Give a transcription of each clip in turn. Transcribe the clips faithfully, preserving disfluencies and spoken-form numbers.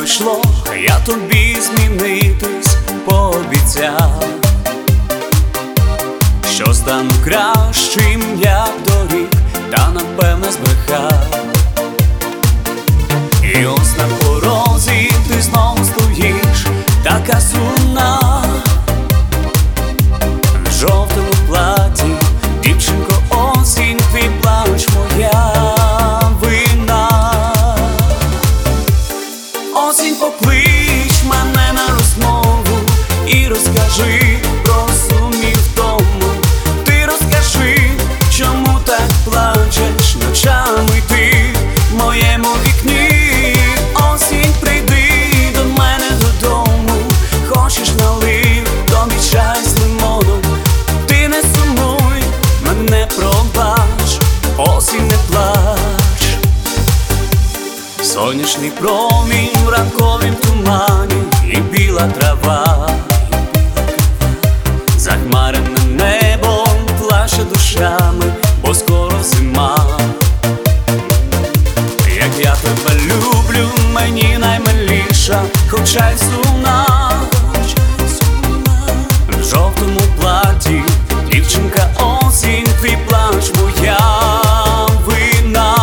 пройшло, я тобі змінитись пообіцяв, що стану кращим, як торік, та напевне збрехав. І ось на порозі ти знову стоїш, така сумна, в жовтому платі, дівчинко, осінь, твій плач, моя вина. Осінь, поклич мене на розмову і розкажи про сум і втому. Ти розкажи, чому так плачеш ночами ти в моєму вікні. Осінь, прийди до мене додому, хочеш налив тобі чай з лимоном. Ти не сумуй, мене пробач, осінь, не плач. Сонячний промінь в ранковім тумані і біла трава, захмареним небом плаче душами, бо скоро зима. Як я тебе люблю, мені наймиліша, хоча й сумна, в жовтому платі, дівчинка, осінь, твій плач, моя вина.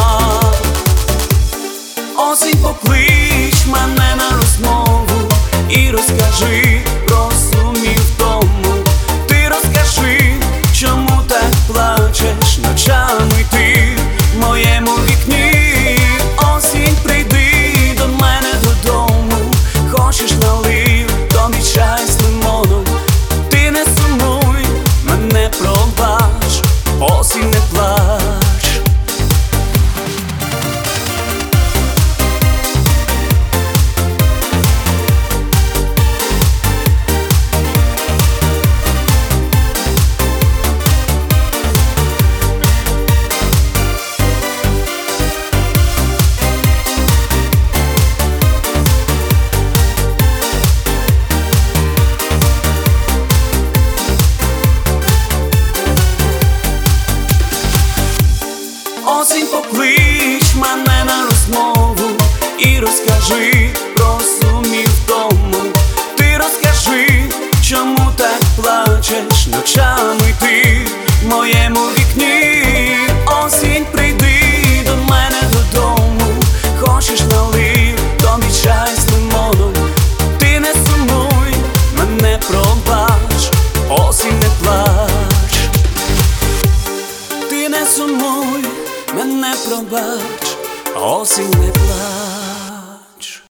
Осінь, поклич мене на розмову і розкажи про сум і втому. Ти розкажи, чому так плачеш ночами ти в моєму вікні. Осінь, прийди до мене додому, хочеш налив тобі чай з лимоном. Ти не сумуй, мене пробач, осінь, не плач. Осінь, поклич мене на розмову і розкажи про сум і втому. Ти розкажи, чому так плачеш ночами ти в моєму вікні. Осінь, прийди до мене додому, хочеш налив тобі чай з лимоном. Ти не сумуй, мене пробач, осінь, не плач. Ти не сумуй, мене пробач, осінь, не плач.